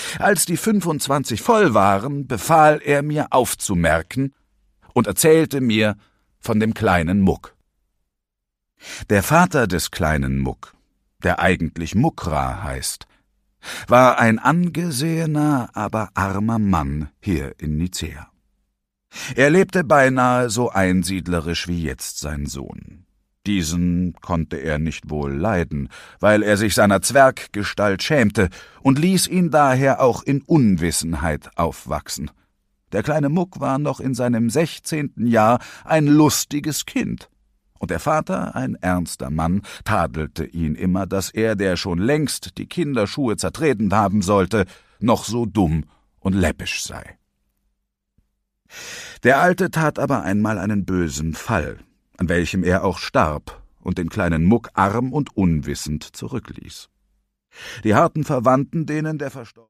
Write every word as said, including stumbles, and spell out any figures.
Als die fünfundzwanzig voll waren, befahl er mir aufzumerken und erzählte mir von dem kleinen Muck. Der Vater des kleinen Muck, der eigentlich Mukra heißt, war ein angesehener, aber armer Mann hier in Nicäa. Er lebte beinahe so einsiedlerisch wie jetzt sein Sohn. Diesen konnte er nicht wohl leiden, weil er sich seiner Zwerggestalt schämte und ließ ihn daher auch in Unwissenheit aufwachsen. Der kleine Muck war noch in seinem sechzehnten Jahr ein lustiges Kind, und der Vater, ein ernster Mann, tadelte ihn immer, dass er, der schon längst die Kinderschuhe zertreten haben sollte, noch so dumm und läppisch sei. Der Alte tat aber einmal einen bösen Fall, an welchem er auch starb und den kleinen Muck arm und unwissend zurückließ. Die harten Verwandten, denen der Verstorbene